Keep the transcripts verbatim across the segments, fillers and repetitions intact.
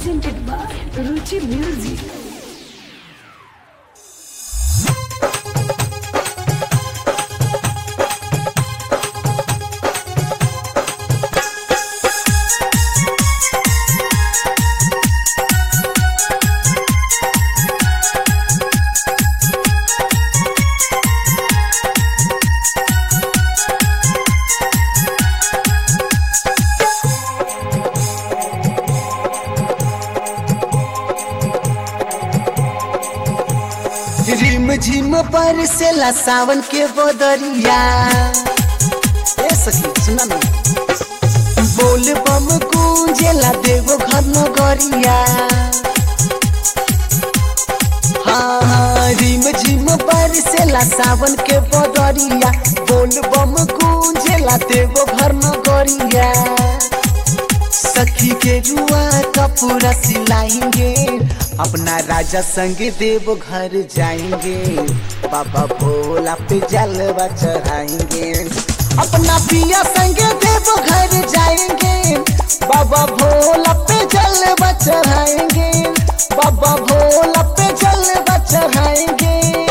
presented by Ruchi Music. रिम झिम पर से ला सावन के बदरिया ए सखी सुना ना बोल बम गूंजेला देवो घर नगरिया। हाँ हाँ रिम झिम पर से ला सावन के बदरिया बोल बम गूंजेला देवो घर नगरिया। सखी के रुआ का पूरा सिलाएंगे अपना राजा संग देव घर जाएंगे बाबा भोला पे जलवा चढ़ाएंगे। अपना पिया संग देव घर जाएंगे बाबा भोला पे जलवा चढ़ाएंगे बाबा भोला पे जलवा चढ़ाएंगे।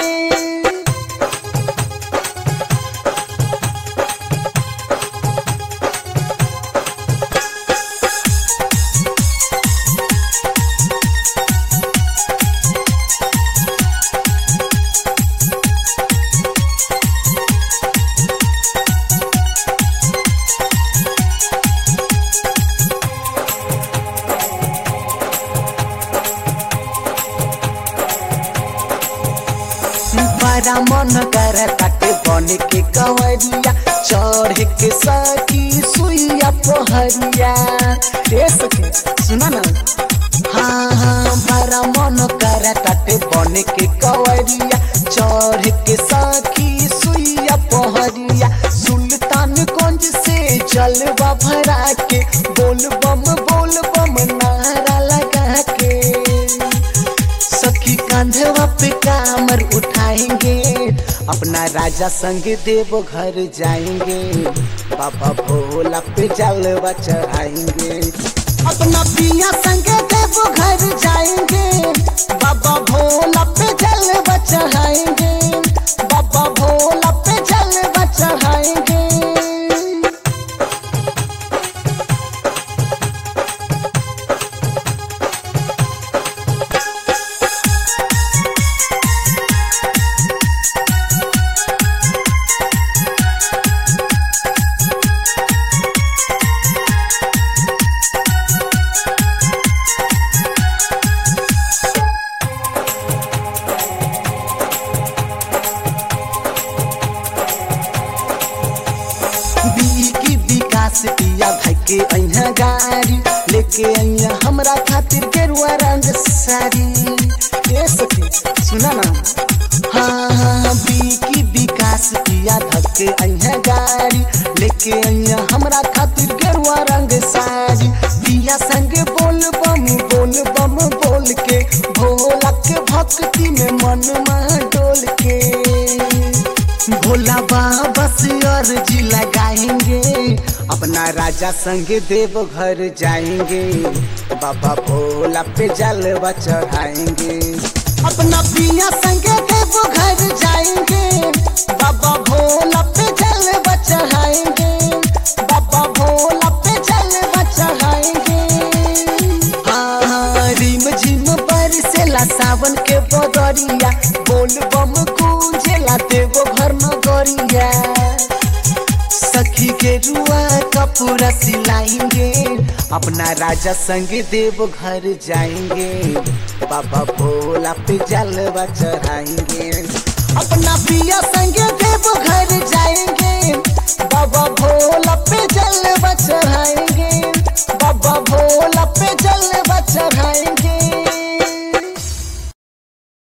बड़ा मन कर काटे बन के कंवरिया चढ़ के सखी सुइया पहरिया। ए सखी सुना ना हाँ हाँ बड़ा मन कर काटे बन के कंवरिया चढ़ के सखी सुइया पहरिया। सुल्तानगंज से जलवा भरा के बोल बम बोल बम नारा लगा के सखी कांधवा पे कामर उठाएंगे अपना राजा संग देव घर जाएंगे बाबा भोला पे जलवा चढ़ाएंगे। अपना पिया संग देव घर जाएंगे बाबा भोला पे जलवा चढ़ाएंगे बाबा भोला पे जलवा चढ़ाएंगे। पिया भाई के अइहा गाड़ी लेके अइहा हमरा खातिर गेरुआ रंग साड़ी। ए सखी सुना ना हाँ हाँ बीकी विकास पिया धक्के अइहा गाड़ी लेके अइहा हमरा खातिर गेरुआ रंग साड़ी। पिया संग बोल बम बोल बम बोल के भोला के भक्ति में मन में डोल के भोला बाबा से अर्जी लगाएंगे अपना राजा संग देव घर जाएंगे बाबा भोला पे जलवा चढ़ाएंगे। अपना पिया संग देव घर जाएंगे बाबा भोला पे जलवा चढ़ाएंगे बाबा भोला पे जलवा चढ़ाएंगे। हाँ हाँ रिम झिम पर से ला सावन के बदरिया बोल बम गूंजेला देव घर नगरिया। सखी के रुआ का पूरा सिलाएंगे अपना राजा संग देव घर जाएंगे बाबा भोला पे जलवा चढ़ाएंगे। अपना पिया संग देव घर जाएंगे